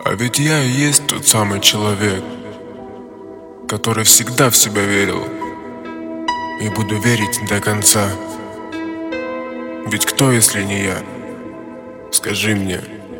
А ведь я и есть тот самый человек, который всегда в себя верил и буду верить до конца. Ведь кто, если не я? Скажи мне.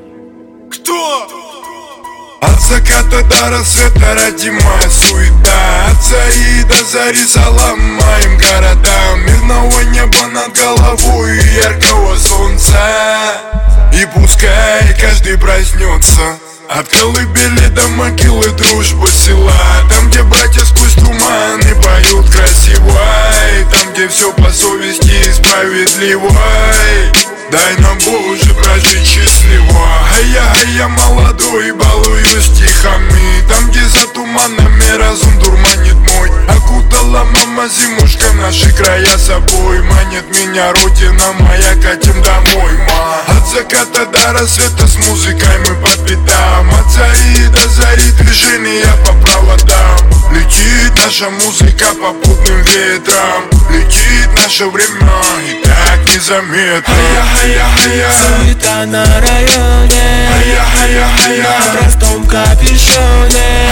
Кто? От заката до рассвета родимая суета, от зари до зари салам моим городам. Мирного неба над головой и яркого солнца. И пускай каждый проснется от колыбели до могилы, дружба села. Там, где братья сквозь туманы поют красиво, и там, где все по совести и справедливо. Дай нам, Боже, прожить счастливо. А я молодой, балуюсь стихами. Там, где за туманами разум дурманит мой. Окутала мама зимушка наши края собой. Манит меня родина моя, катим домой, ма. От заката до рассвета с музыкой мы по пятам. От зари до зари движения по проводам. Летит наша музыка попутным ветром. Летит наше время и так незаметно. Суета на районе, на простом капюшоне.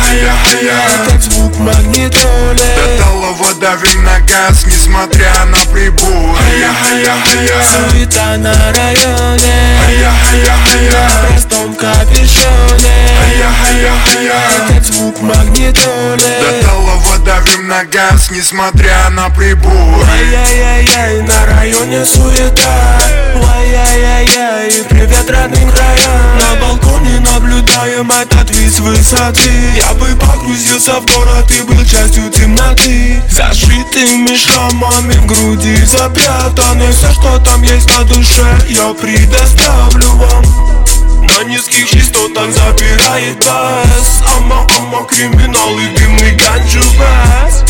Этот звук магнитоле. До талого давим на газ, несмотря на приборы. Суета на районе, на простом капюшоне. Этот звук магнитоле. До талого давим на газ, несмотря на приборы. Ай-яй-яй-яй, на районе суета. Ай-яй-яй-яй, привет родным краям. На балконе наблюдаем этот вид с высоты. Я бы погрузился в город и был частью темноты. Зашитыми шрамами в груди запрятаны. Все, что там есть на душе, я предоставлю вам. На низких частотах запирает бас. Ама, криминал и дымный ганджу бас.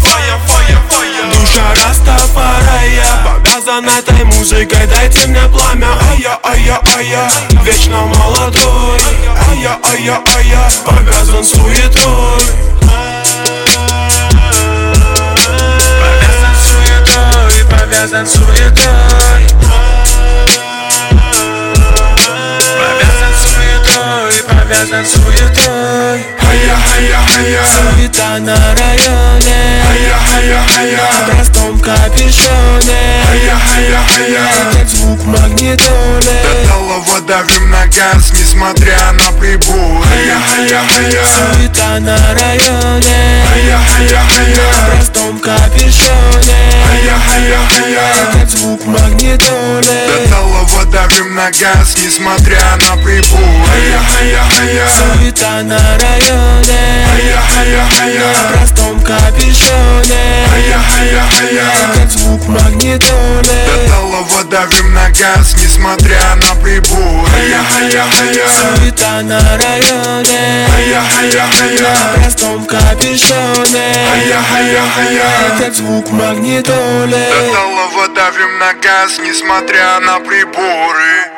Душа Растафарая повязан этой музыкой, дайте мне пламя. Ай-я, вечно молодой. Ай-я, повязан суетой. Повязан суетой. Повязан суетой. Суета на районе, на простом капюшоне. Этот звук магнитоле. До талого давим на газ, несмотря на приборы. Суета на районе, на простом капюшоне. Этот звук магнитоле. До талого давим на газ, несмотря на приборы. Суета на районе, на простом капюшоне. Этот звук магнитоле. До талого давим на газ, несмотря на приборы. Суета на районе, на простом капюшоне. Этот звук магнитоле. До талого давим на газ, несмотря на приборы.